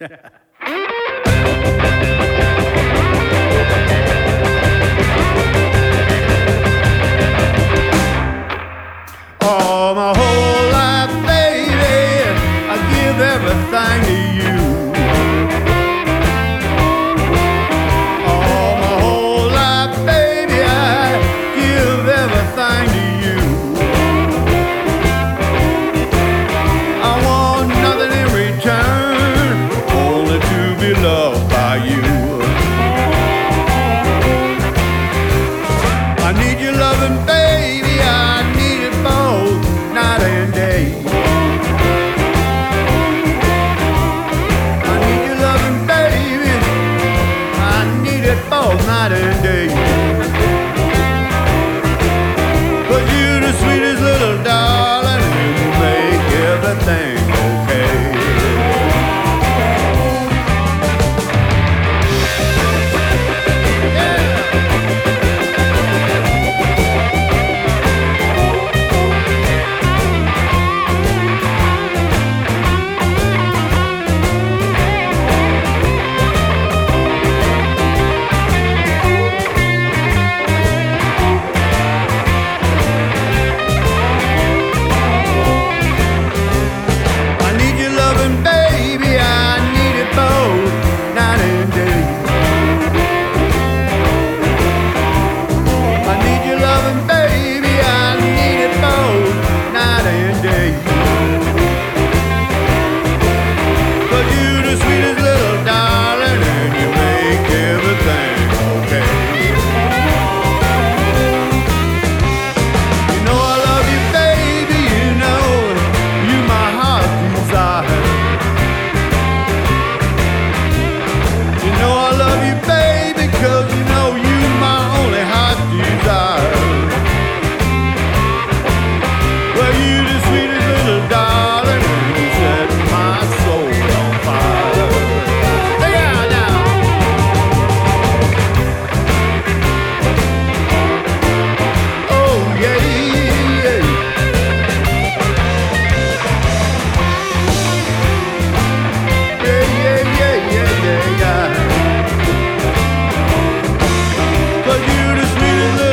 Oh, my whole life, baby, I give everything to you. Oh, my whole life, baby, I give everything to you. I want nothing in return, only to be loved by you. I need your loving, baby, I need it both night and day. I need your loving, baby, I need it both night and day. 'Cause you're the sweetest little darling, and you make everything okay.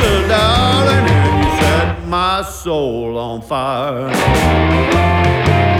Soul on fire.